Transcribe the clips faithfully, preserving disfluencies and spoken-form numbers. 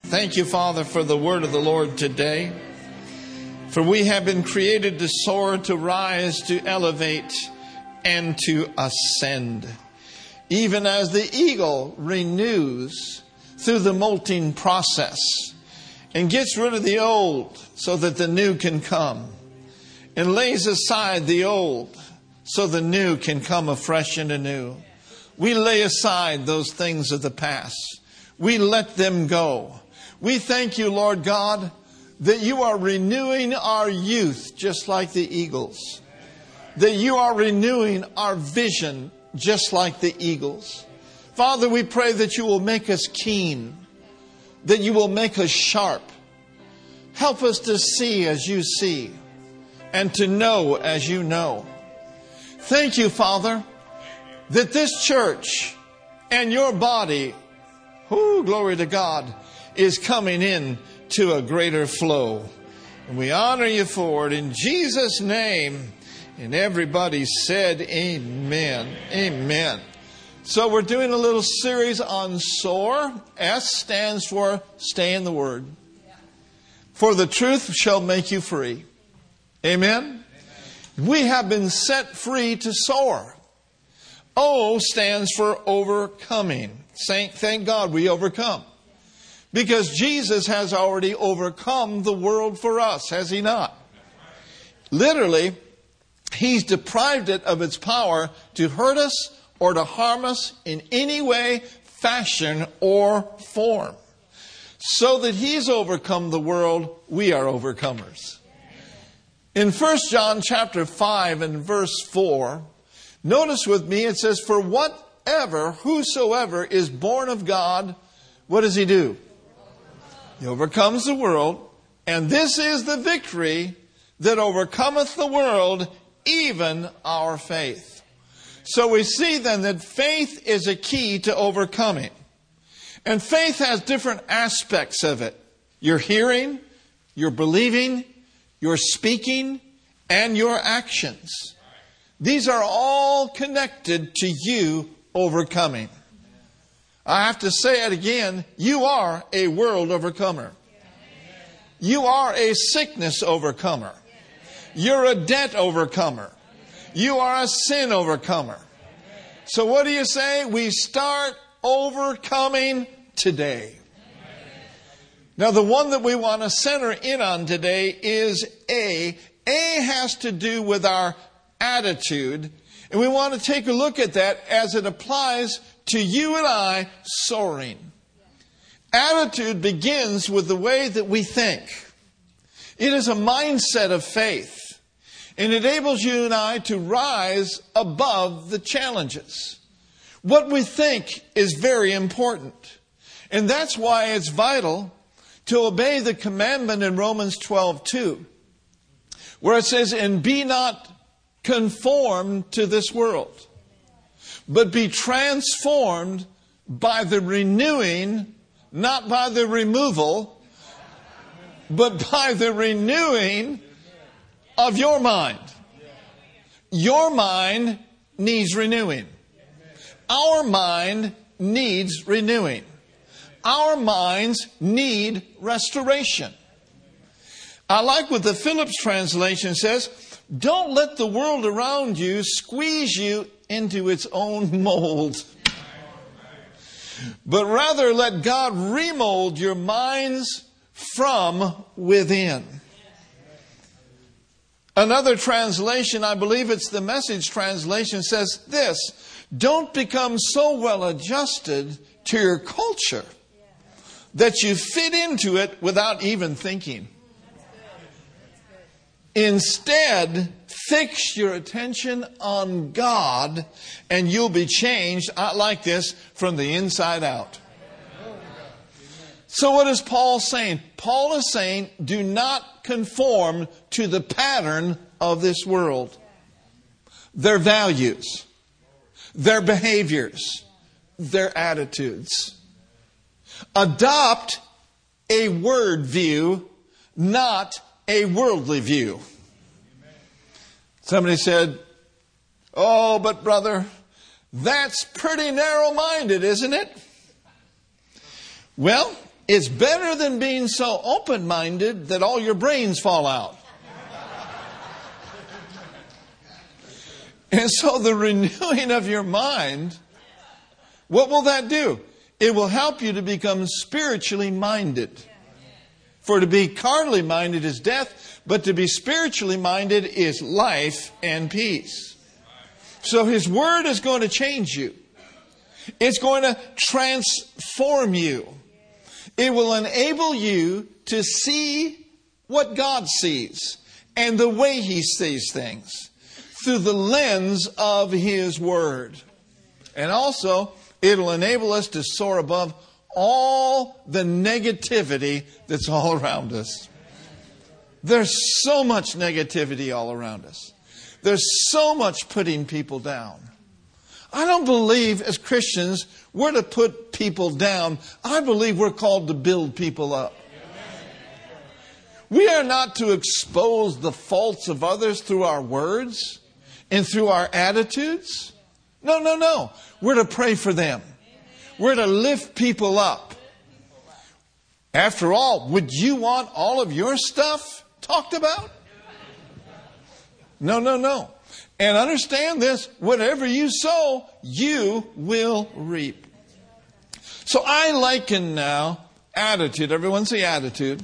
Thank you, Father, for the word of the Lord today. For we have been created to soar, to rise, to elevate, and to ascend. Even as the eagle renews through the molting process and gets rid of the old so that the new can come, and lays aside the old so the new can come afresh and anew. We lay aside those things of the past. We let them go. We thank you, Lord God, that you are renewing our youth just like the eagles. That you are renewing our vision just like the eagles. Father, we pray that you will make us keen, that you will make us sharp. Help us to see as you see and to know as you know. Thank you, Father, that this church and your body, oh, glory to God, is coming in to a greater flow. And we honor you for it in Jesus' name. And everybody said amen. Amen. So we're doing a little series on SOAR. S stands for stay in the Word. For the truth shall make you free. Amen. We have been set free to soar. O stands for overcoming. Thank God we overcome. Because Jesus has already overcome the world for us, has He not? Literally, He's deprived it of its power to hurt us or to harm us in any way, fashion, or form. So that He's overcome the world, we are overcomers. In First John chapter five and verse four, notice with me, it says, for whatever, whosoever is born of God, what does he do? He overcomes the world, and this is the victory that overcometh the world, even our faith. So we see then that faith is a key to overcoming. And faith has different aspects of it. Your hearing, your believing, your speaking, and your actions. These are all connected to you overcoming. I have to say it again. You are a world overcomer. You are a sickness overcomer. You're a debt overcomer. You are a sin overcomer. So what do you say? We start overcoming today. Now the one that we want to center in on today is A. A has to do with our attitude. And we want to take a look at that as it applies to you and I soaring. Attitude begins with the way that we think. It is a mindset of faith. And it enables you and I to rise above the challenges. What we think is very important. And that's why it's vital to obey the commandment in Romans twelve two, where it says, and be not conformed to this world, but be transformed by the renewing, not by the removal, but by the renewing of your mind. Your mind needs renewing. Our mind needs renewing. Our minds need restoration. I like what the Phillips translation says. Don't let the world around you squeeze you into its own mold, but rather let God remold your minds from within. Another translation, I believe it's the Message translation, says this: don't become so well adjusted to your culture that you fit into it without even thinking. Instead, fix your attention on God and you'll be changed, I like this, from the inside out. So what is Paul saying? Paul is saying, do not conform to the pattern of this world. Their values, their behaviors, their attitudes. Adopt a word view, not a worldly view. Somebody said, oh, but brother, that's pretty narrow-minded, isn't it? Well, It's better than being so open-minded that all your brains fall out. And so the renewing of your mind, what will that do? It will help you to become spiritually minded. For to be carnally minded is death, but to be spiritually minded is life and peace. So His Word is going to change you. It's going to transform you. It will enable you to see what God sees and the way He sees things through the lens of His Word. And also, it'll enable us to soar above all the negativity that's all around us. There's so much negativity all around us. There's so much putting people down. I don't believe as Christians we're to put people down. I believe we're called to build people up. We are not to expose the faults of others through our words and through our attitudes. No, no, no. We're to pray for them. We're to lift people up. After all, would you want all of your stuff talked about? No, no, no. And understand this, whatever you sow, you will reap. So I liken now attitude. Everyone say attitude.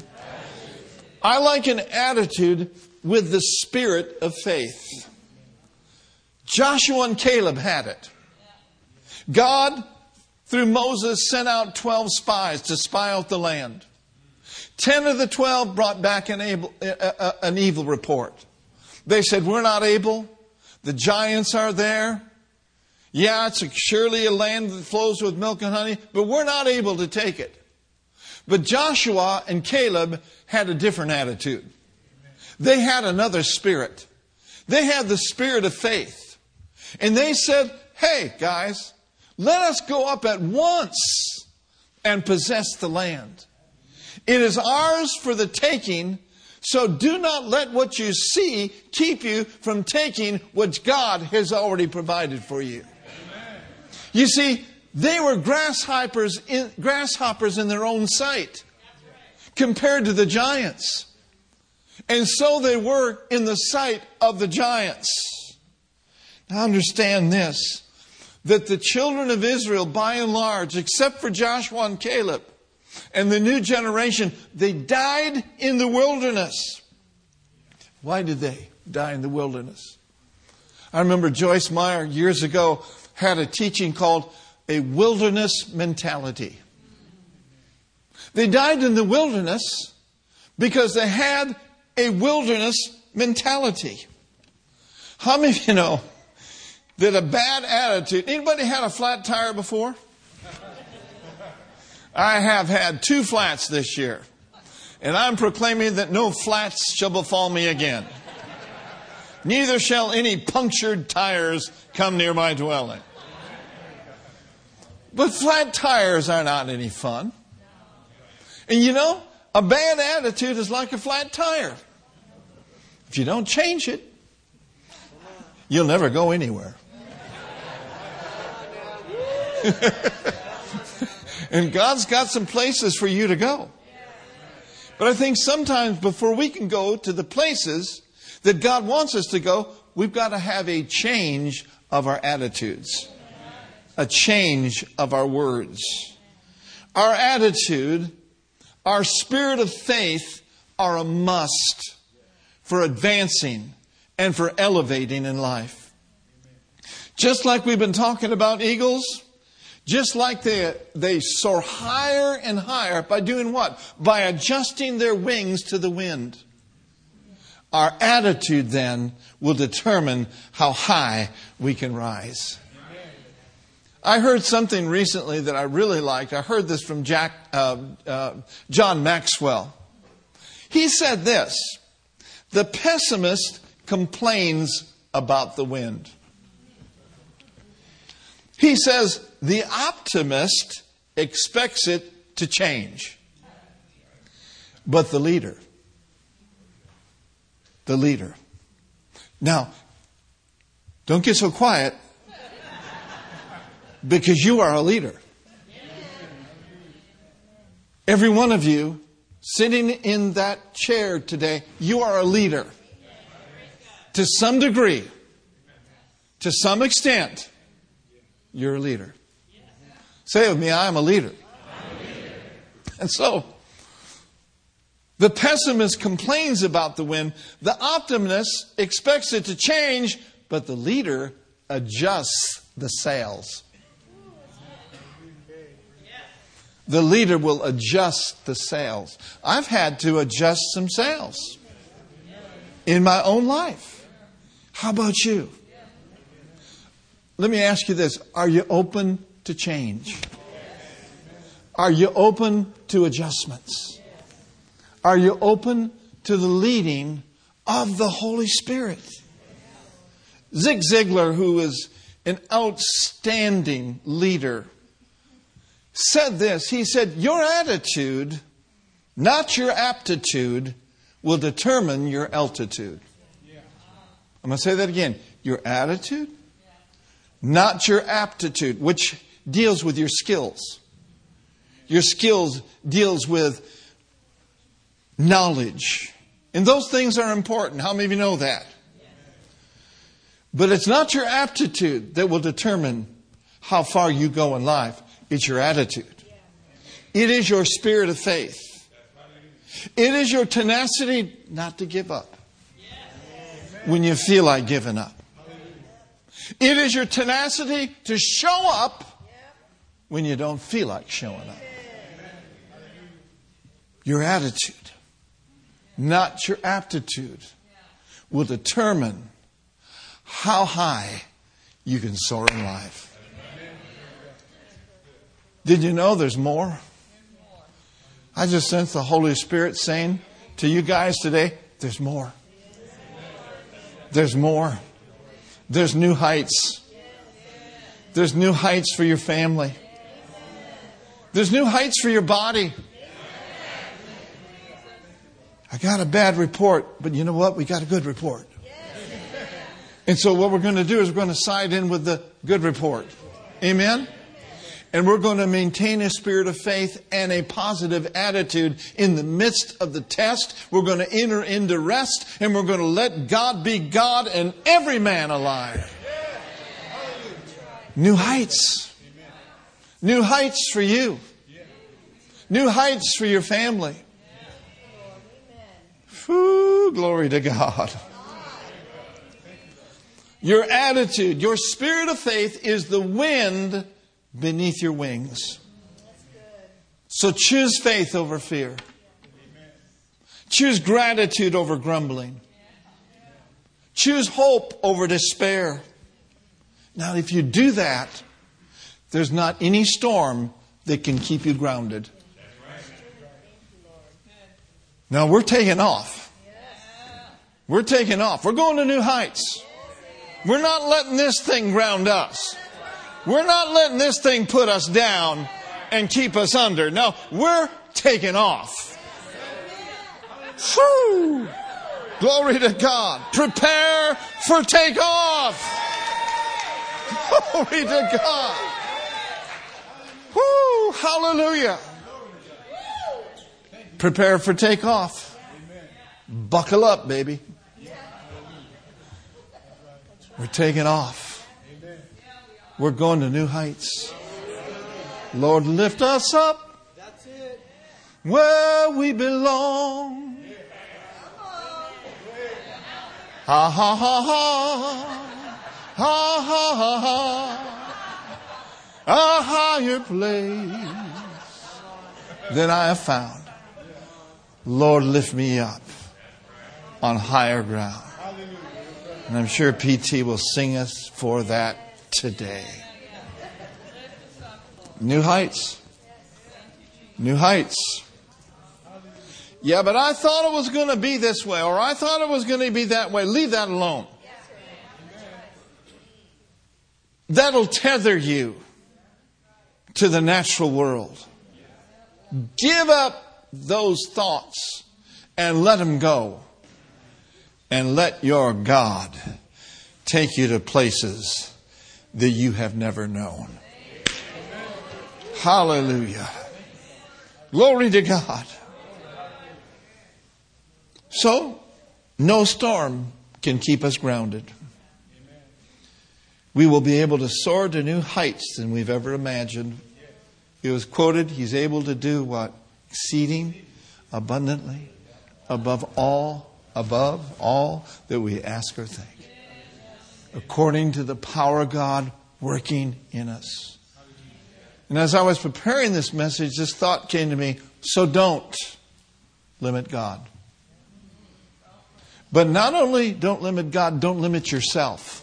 I liken attitude with the spirit of faith. Joshua and Caleb had it. God, through Moses, sent out twelve spies to spy out the land. Ten of the twelve brought back an, able, uh, an evil report. They said, we're not able. The giants are there. Yeah, it's surely a land that flows with milk and honey, but we're not able to take it. But Joshua and Caleb had a different attitude. They had another spirit. They had the spirit of faith. And they said, hey, guys, let us go up at once and possess the land. It is ours for the taking, so do not let what you see keep you from taking what God has already provided for you. Amen. You see, they were grasshoppers in, grasshoppers in their own sight compared to the giants. And so they were in the sight of the giants. Now understand this, that the children of Israel, by and large, except for Joshua and Caleb, and the new generation, they died in the wilderness. Why did they die in the wilderness? I remember Joyce Meyer years ago had a teaching called a wilderness mentality. They died in the wilderness because they had a wilderness mentality. How many of you know that a bad attitude... Anybody had a flat tire before? I have had two flats this year. And I'm proclaiming that no flats shall befall me again. Neither shall any punctured tires come near my dwelling. But flat tires are not any fun. And you know, a bad attitude is like a flat tire. If you don't change it, you'll never go anywhere. And God's got some places for you to go. But I think sometimes before we can go to the places that God wants us to go, we've got to have a change of our attitudes. A change of our words. Our attitude, our spirit of faith are a must for advancing and for elevating in life. Just like we've been talking about eagles, just like they, they soar higher and higher by doing what? By adjusting their wings to the wind. Our attitude then will determine how high we can rise. I heard something recently that I really liked. I heard this from Jack, uh, uh, John Maxwell. He said this: the pessimist complains about the wind. He says the optimist expects it to change. But the leader, the leader. Now, don't get so quiet, because you are a leader. Every one of you sitting in that chair today, you are a leader. To some degree, to some extent, you're a leader. Say it with me, I am a leader. And so, the pessimist complains about the wind. The optimist expects it to change, but the leader adjusts the sails. The leader will adjust the sails. I've had to adjust some sails in my own life. How about you? Let me ask you this. Are you open to change? Are you open to adjustments? Are you open to the leading of the Holy Spirit? Zig Ziglar, who is an outstanding leader, said this. He said, your attitude, not your aptitude, will determine your altitude. I'm going to say that again. Your attitude, not your aptitude, which deals with your skills. Your skills deals with knowledge. And those things are important. How many of you know that? But it's not your aptitude that will determine how far you go in life. It's your attitude. It is your spirit of faith. It is your tenacity not to give up when you feel like giving up. It is your tenacity to show up when you don't feel like showing up. Your attitude, not your aptitude, will determine how high you can soar in life. Did you know there's more? I just sense the Holy Spirit saying to you guys today, there's more. There's more. There's new heights. There's new heights for your family. There's new heights for your body. I got a bad report, but you know what? We got a good report. And so what we're going to do is we're going to side in with the good report. Amen? And we're going to maintain a spirit of faith and a positive attitude in the midst of the test. We're going to enter into rest, and we're going to let God be God and every man alive. New heights. New heights for you. New heights for your family. Whew, glory to God. Your attitude, your spirit of faith is the wind beneath your wings. So choose faith over fear. Choose gratitude over grumbling. Choose hope over despair. Now, if you do that, there's not any storm that can keep you grounded. Now, we're taking off. We're taking off. We're going to new heights. We're not letting this thing ground us. We're not letting this thing put us down and keep us under. No, we're taking off. Whew. Glory to God. Prepare for takeoff. Glory to God. Whew. Hallelujah. Prepare for takeoff. Buckle up, baby. We're taking off. We're going to new heights. Lord, lift us up where we belong. Ha ha ha ha. Ha ha ha ha. A higher place than I have found. Lord, lift me up on higher ground. And I'm sure P T will sing us for that today. New heights. New heights. Yeah, but I thought it was going to be this way, or I thought it was going to be that way. Leave that alone. That'll tether you to the natural world. Give up those thoughts and let them go. And let your God take you to places that you have never known. Hallelujah. Glory to God. So, no storm can keep us grounded. We will be able to soar to new heights than we've ever imagined. It was quoted, He's able to do what? Exceeding abundantly above all, above all that we ask or think. According to the power of God working in us. And as I was preparing this message, this thought came to me, so don't limit God. But not only don't limit God, don't limit yourself.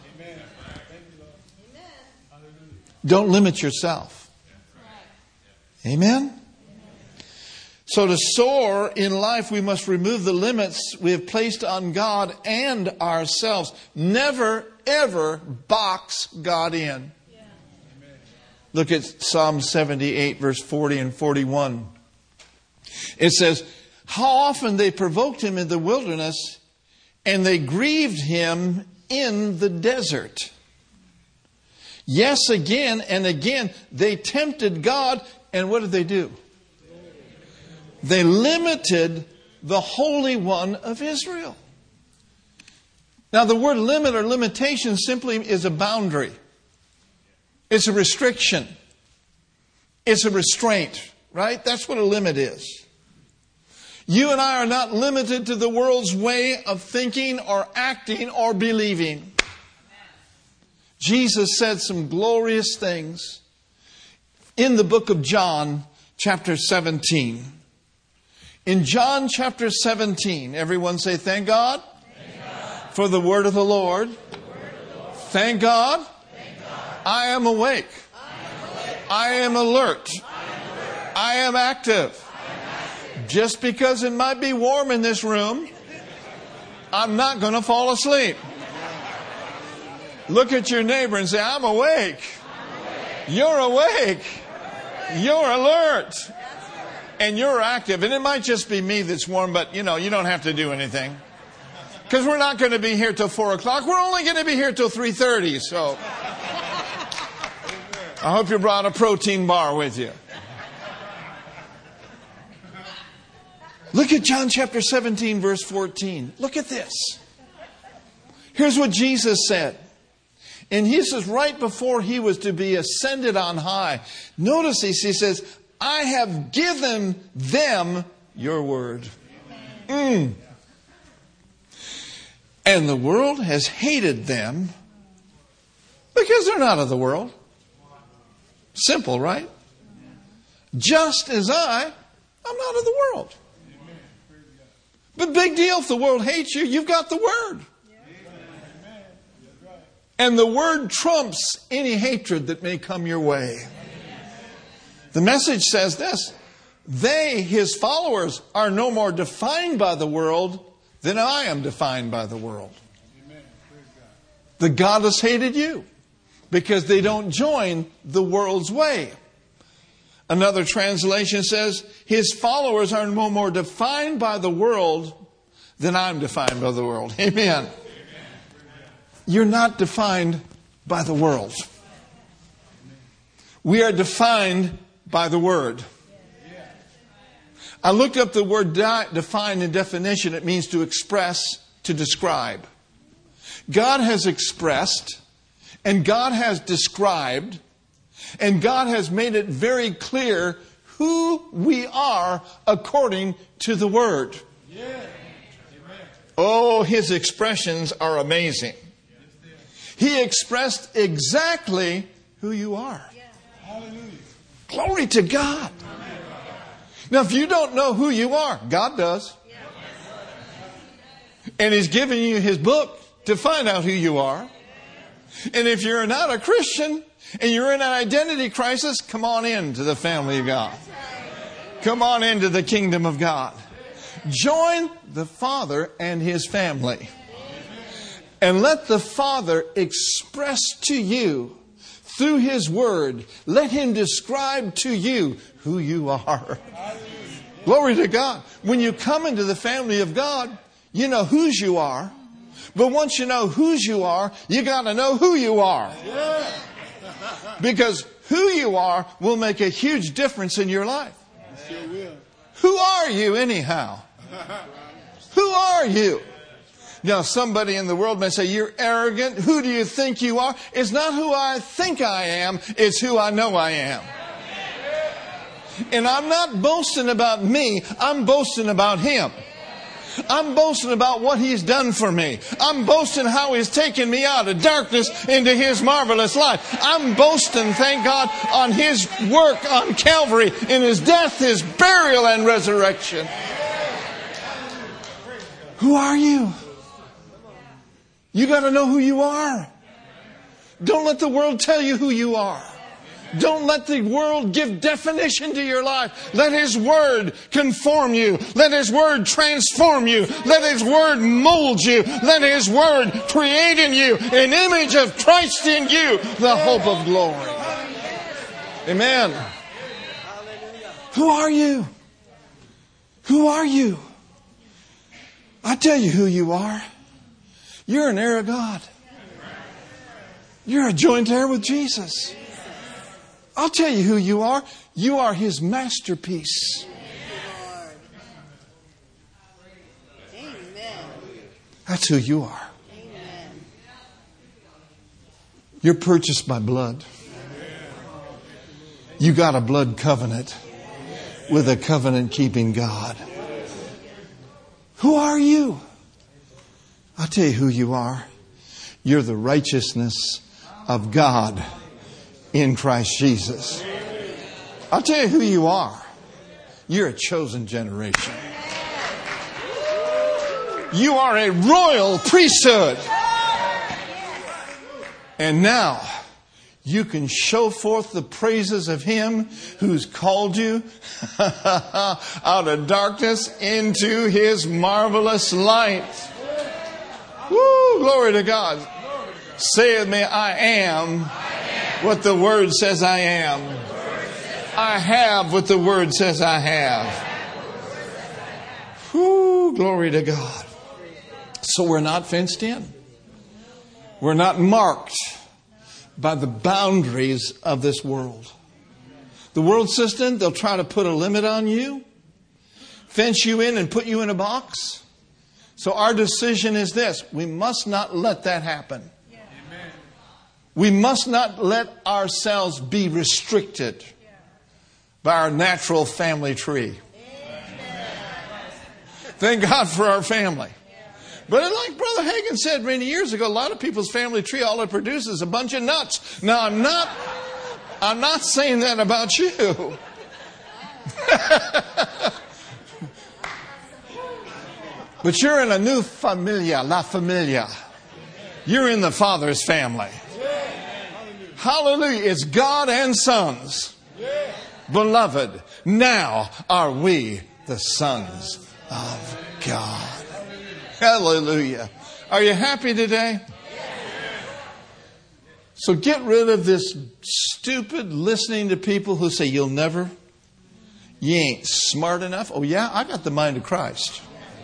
Don't limit yourself. Amen? So to soar in life, we must remove the limits we have placed on God and ourselves. Never, ever box God in. Look at Psalm seventy-eight, verse forty and forty-one. It says, how often they provoked him in the wilderness, and they grieved him in the desert. Yes, again and again, they tempted God, and what did they do? They limited the Holy One of Israel. Now, the word limit or limitation simply is a boundary. It's a restriction. It's a restraint, right? That's what a limit is. You and I are not limited to the world's way of thinking or acting or believing. Jesus said some glorious things in the book of John, chapter seventeen. In John chapter seventeen, everyone say, thank God, thank God. For the word of the Lord. The word of the Lord. Thank God, thank God. I am awake. I am, awake. I am alert. I am, alert. I am active. Just because it might be warm in this room, I'm not going to fall asleep. Look at your neighbor and say, I'm awake. You're awake. You're alert. And you're active. And it might just be me that's warm, but you know, you don't have to do anything. Because we're not going to be here till four o'clock. We're only going to be here till three thirty. So I hope you brought a protein bar with you. Look at John chapter seventeen, verse fourteen. Look at this. Here's what Jesus said. And he says right before he was to be ascended on high. Notice this, he says, I have given them your word. Mm. And the world has hated them because they're not of the world. Simple, right? Just as I, I'm not of the world. But big deal if the world hates you, you've got the word. And the word trumps any hatred that may come your way. The message says this. They, his followers, are no more defined by the world than I am defined by the world. The God has hated you because they don't join the world's way. Another translation says, his followers are no more defined by the world than I'm defined by the world. Amen. You're not defined by the world. We are defined by the Word. I looked up the word di- define in definition. It means to express, to describe. God has expressed, and God has described, and God has made it very clear who we are according to the Word. Oh, His expressions are amazing. He expressed exactly who you are. Glory to God. Now, if you don't know who you are, God does. And He's given you His book to find out who you are. And if you're not a Christian and you're in an identity crisis, come on into the family of God. Come on into the kingdom of God. Join the Father and His family. And let the Father express to you through His Word. Let Him describe to you who you are. Glory to God. When you come into the family of God, you know whose you are. But once you know whose you are, you got to know who you are. Because who you are will make a huge difference in your life. Who are you anyhow? Who are you? Now, somebody in the world may say, you're arrogant. Who do you think you are? It's not who I think I am. It's who I know I am. And I'm not boasting about me. I'm boasting about Him. I'm boasting about what He's done for me. I'm boasting how He's taken me out of darkness into His marvelous light. I'm boasting, thank God, on His work on Calvary, in His death, His burial, and resurrection. Who are you? You got to know who you are. Don't let the world tell you who you are. Don't let the world give definition to your life. Let His Word conform you. Let His Word transform you. Let His Word mold you. Let His Word create in you an image of Christ in you, the hope of glory. Amen. Who are you? Who are you? I tell you who you are. You're an heir of God. You're a joint heir with Jesus. I'll tell you who you are. You are His masterpiece. That's who you are. You're purchased by blood. You got a blood covenant with a covenant-keeping God. Who are you? I'll tell you who you are. You're the righteousness of God in Christ Jesus. I'll tell you who you are. You're a chosen generation. You are a royal priesthood. And now you can show forth the praises of Him who's called you out of darkness into His marvelous light. Woo, glory to God. Say with me, I am what the Word says I am. I have what the Word says I have. Woo, glory to God. So we're not fenced in. We're not marked by the boundaries of this world. The world system, they'll try to put a limit on you, fence you in and put you in a box. So our decision is this. We must not let that happen. Yeah. We must not let ourselves be restricted yeah. by our natural family tree. Yeah. Thank God for our family. Yeah. But like Brother Hagin said many years ago, a lot of people's family tree, all it produces is a bunch of nuts. Now, I'm not, I'm not saying that about you. But you're in a new familia, la familia. You're in the Father's family. Hallelujah. It's God and sons. Beloved, now are we the sons of God. Hallelujah. Are you happy today? So get rid of this stupid listening to people who say, you'll never, you ain't smart enough. Oh yeah, I got the mind of Christ.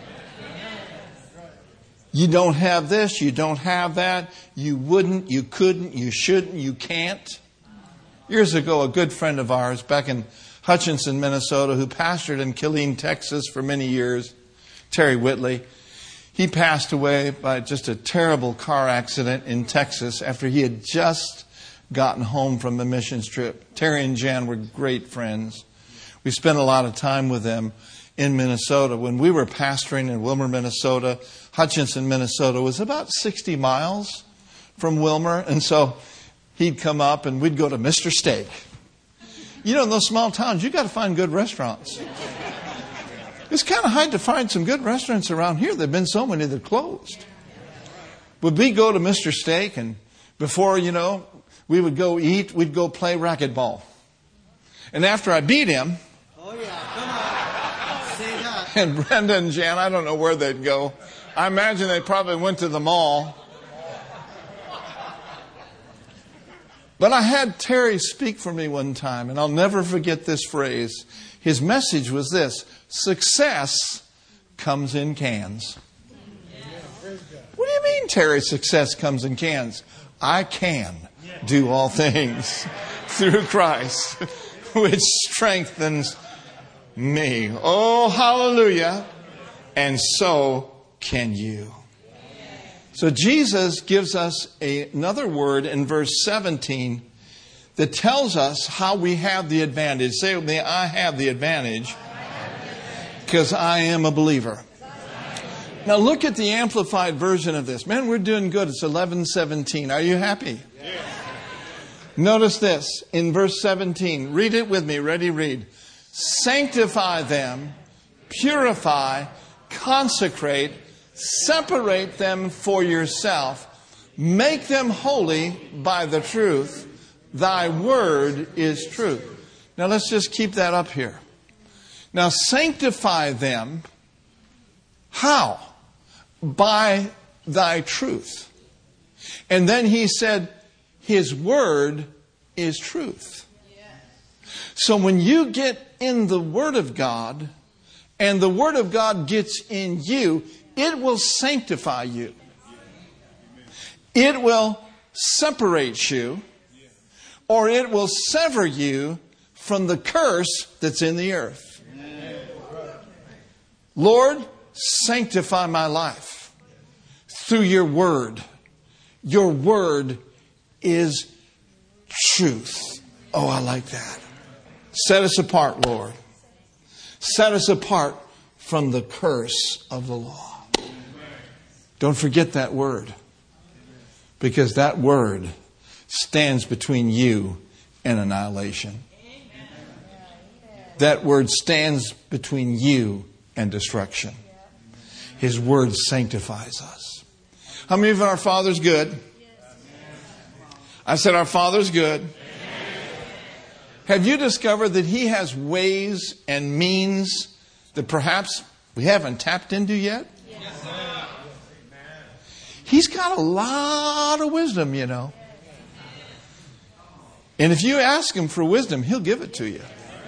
You don't have this, you don't have that, you wouldn't, you couldn't, you shouldn't, you can't. Years ago, a good friend of ours back in Hutchinson, Minnesota, who pastored in Killeen, Texas for many years, Terry Whitley, he passed away by just a terrible car accident in Texas after he had just gotten home from a missions trip. Terry and Jan were great friends. We spent a lot of time with them in Minnesota. When we were pastoring in Wilmer, Minnesota, Hutchinson, Minnesota was about sixty miles from Wilmer. And so he'd come up and we'd go to Mister Steak. You know, in those small towns, you got to find good restaurants. It's kind of hard to find some good restaurants around here. There have been so many that closed. But we'd go to Mister Steak, and before, you know, we would go eat, we'd go play racquetball. And after I beat him, oh yeah, come on. Say that. And Brenda and Jan, I don't know where they'd go. I imagine they probably went to the mall. But I had Terry speak for me one time, and I'll never forget this phrase. His message was this: success comes in cans. What do you mean, Terry, success comes in cans? I can do all things through Christ, which strengthens me. Oh, hallelujah. And so can you. So Jesus gives us a, another word in verse seventeen that tells us how we have the advantage. Say with me, I have the advantage because I am a believer. Now look at the amplified version of this. Man, we're doing good. It's eleven seventeen. Are you happy? Yes. Notice this in verse seventeen. Read it with me. Ready, read. Sanctify them, purify, consecrate, separate them for yourself. Make them holy by the truth. Thy word is truth. Now let's just keep that up here. Now sanctify them. How? By thy truth. And then he said, his word is truth. So when you get in the Word of God and the Word of God gets in you, it will sanctify you. It will separate you, or it will sever you from the curse that's in the earth. Lord, sanctify my life through your Word. Your Word is truth. Oh, I like that. Set us apart, Lord. Set us apart from the curse of the law. Don't forget that word. Because that word stands between you and annihilation. That word stands between you and destruction. His word sanctifies us. How many of our Father's good? I said our Father's good. Have you discovered that He has ways and means that perhaps we haven't tapped into yet? Yes, sir. He's got a lot of wisdom, you know. And if you ask Him for wisdom, He'll give it to you.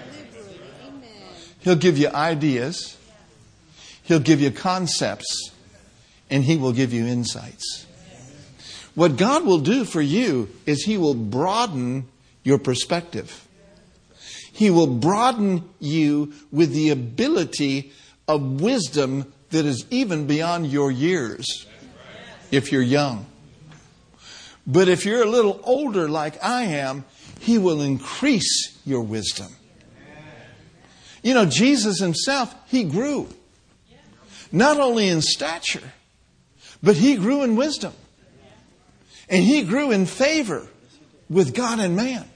He'll give you ideas. He'll give you concepts. And He will give you insights. What God will do for you is He will broaden your perspective. He will broaden you with the ability of wisdom that is even beyond your years, if you're young. But if you're a little older like I am, He will increase your wisdom. You know, Jesus Himself, He grew. Not only in stature, but He grew in wisdom. And He grew in favor with God and man.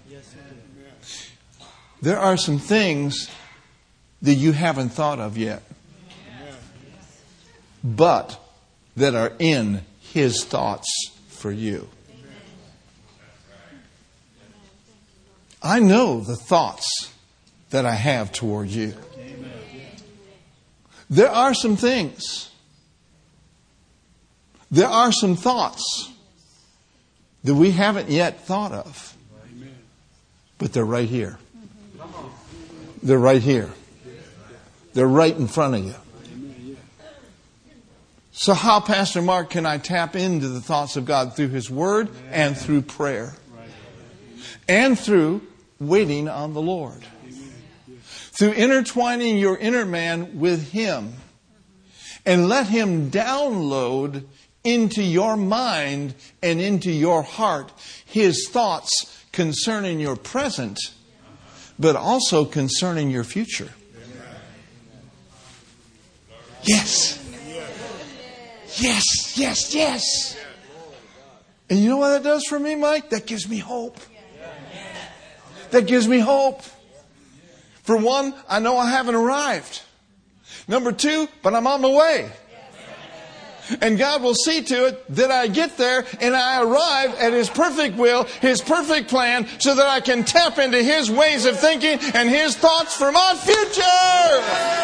There are some things that you haven't thought of yet, but that are in His thoughts for you. I know the thoughts that I have toward you. There are some things, there are some thoughts that we haven't yet thought of, but they're right here. They're right here. They're right in front of you. So how, Pastor Mark, can I tap into the thoughts of God? Through His Word and through prayer. And through waiting on the Lord. Through intertwining your inner man with Him. And let Him download into your mind and into your heart His thoughts concerning your present, but also concerning your future. Yes. Yes, yes, yes. And you know what that does for me, Mike? That gives me hope. That gives me hope. For one, I know I haven't arrived. Number two, but I'm on my way. And God will see to it that I get there and I arrive at His perfect will, His perfect plan, so that I can tap into His ways of thinking and His thoughts for my future.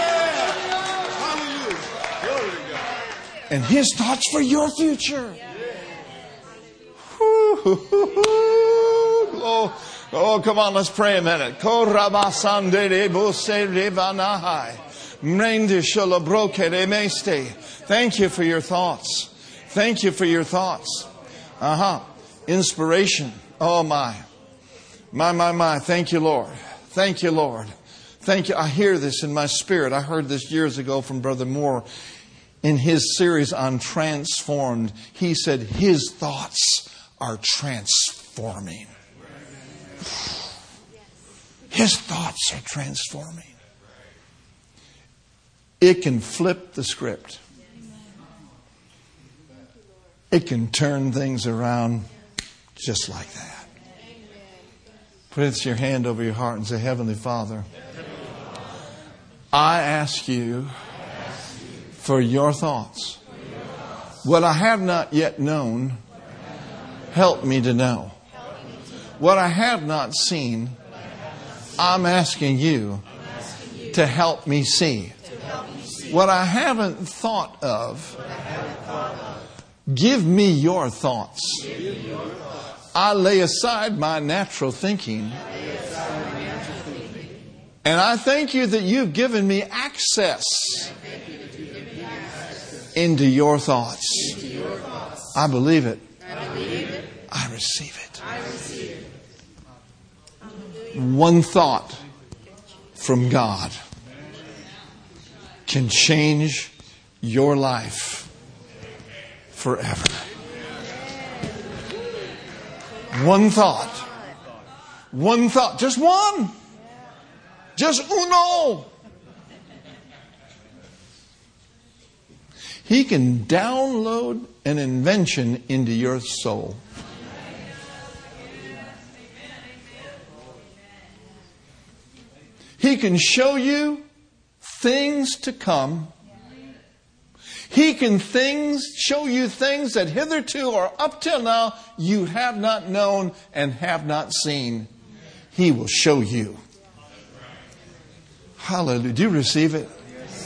And His thoughts for your future. Oh, oh, come on, let's pray a minute. Thank you for your thoughts. Thank you for your thoughts. Uh-huh. Inspiration. Oh, my. My, my, my. Thank you, Lord. Thank you, Lord. Thank you. I hear this in my spirit. I heard this years ago from Brother Moore in his series on Transformed. He said his thoughts are transforming. His thoughts are transforming. It can flip the script. It can turn things around just like that. Put your hand over your heart and say, Heavenly Father, I ask you for your thoughts. What I have not yet known, help me to know. What I have not seen, I'm asking you to help me see. What I haven't thought of, give me your thoughts. I lay aside my natural thinking. And I thank you that you've given me access into your thoughts. I believe it. I receive it. One thought from God can change your life forever. One thought. One thought. Just one. Just uno. He can download an invention into your soul. He can show you things to come. He can things show you things that hitherto or up till now you have not known and have not seen. He will show you. Hallelujah. Do you receive it?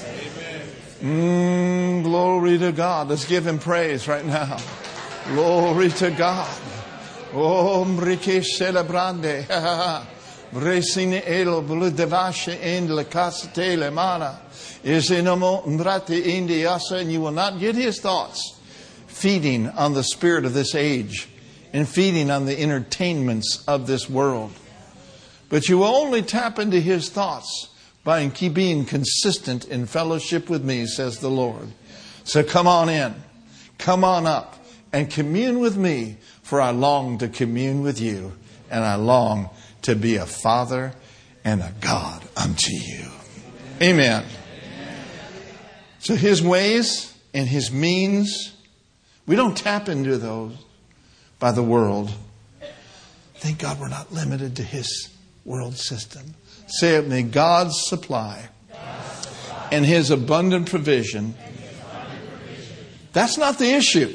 Mm, glory to God. Let's give Him praise right now. Glory to God. Oh, mrike celebrande. Resine elo bludevashe in la casate le mana. Is inamo mbrate indiasa, and you will not get His thoughts feeding on the spirit of this age and feeding on the entertainments of this world. But you will only tap into His thoughts by being consistent in fellowship with me, says the Lord. So come on in, come on up, and commune with me, for I long to commune with you, and I long to be a father and a God unto you. Amen. So His ways and His means, we don't tap into those by the world. Thank God we're not limited to His world system. Say it, may God's supply and His abundant provision. That's not the issue.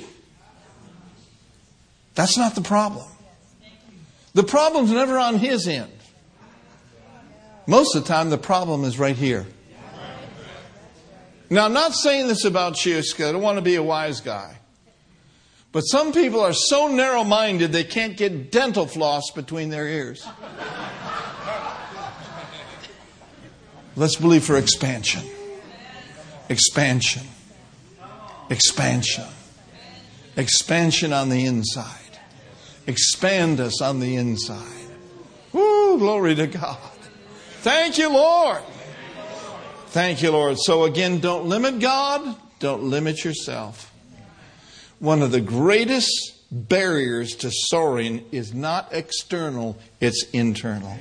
That's not the problem. The problem's never on His end. Most of the time, the problem is right here. Now, I'm not saying this about you because I don't want to be a wise guy. But some people are so narrow-minded they can't get dental floss between their ears. Let's believe for expansion. Expansion. Expansion. Expansion on the inside. Expand us on the inside. Woo, glory to God. Thank you, Lord. Thank you, Lord. So again, don't limit God. Don't limit yourself. One of the greatest barriers to soaring is not external, it's internal.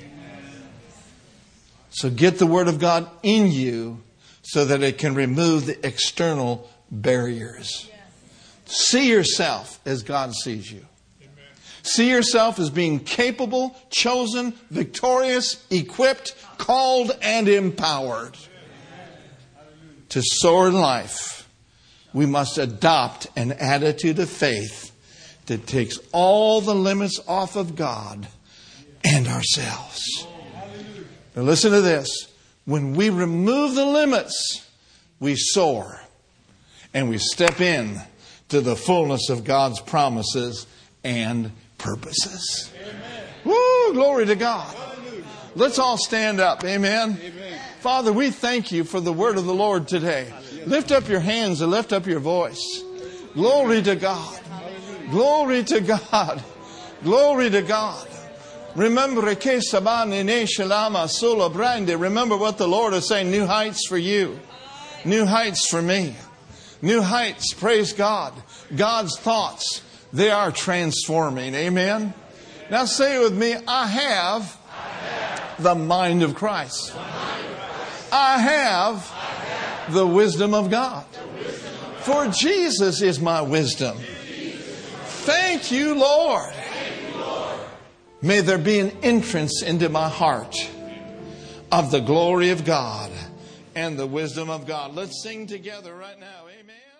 So get the Word of God in you so that it can remove the external barriers. See yourself as God sees you. See yourself as being capable, chosen, victorious, equipped, called, and empowered. To soar in life, we must adopt an attitude of faith that takes all the limits off of God and ourselves. Now listen to this. When we remove the limits, we soar. And we step in to the fullness of God's promises and purposes. Amen. Woo! Glory to God. Hallelujah. Let's all stand up. Amen. Amen. Father, we thank you for the word of the Lord today. Hallelujah. Lift up your hands and lift up your voice. Glory to God. Hallelujah. Glory to God. Glory to God. Remember que sabane ne shalama solo brande. Remember what the Lord is saying. New heights for you. New heights for me. New heights, praise God. God's thoughts, they are transforming. Amen. Now say with me, I have, I have the mind of Christ. the mind of Christ. I have, I have the wisdom of God. the wisdom of God. For Jesus is my wisdom. Thank you, Lord. Thank you, Lord. May there be an entrance into my heart of the glory of God and the wisdom of God. Let's sing together right now. Amen.